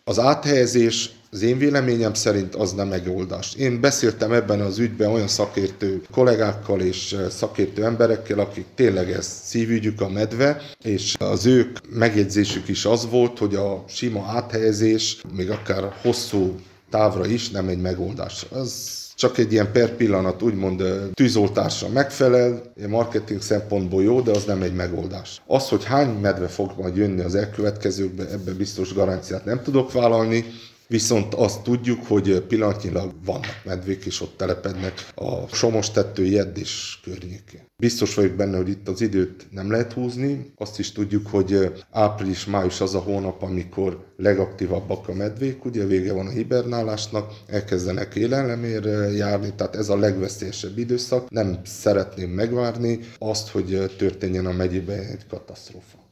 Az áthelyezés az én véleményem szerint az nem megoldás. Én beszéltem ebben az ügyben olyan szakértő kollégákkal és szakértő emberekkel, akik tényleg ez szívügyük a medve, és az ők megjegyzésük is az volt, hogy a sima áthelyezés, még akár hosszú távra is nem egy megoldás. Az csak egy ilyen per pillanat úgymond tűzoltásra megfelel, marketing szempontból jó, de az nem egy megoldás. Az, hogy hány medve fog majd jönni az elkövetkezőkben, ebben biztos garanciát nem tudok vállalni, viszont azt tudjuk, hogy pillanatnyilag vannak medvék, és ott telepednek a Somos-tető, Jedd és környékén. Biztos vagyok benne, hogy itt az időt nem lehet húzni. Azt is tudjuk, hogy április-május az a hónap, amikor legaktívabbak a medvék, ugye vége van a hibernálásnak, elkezdenek élelemére járni, tehát ez a legveszélyesebb időszak. Nem szeretném megvárni azt, hogy történjen a megyében egy katasztrófa.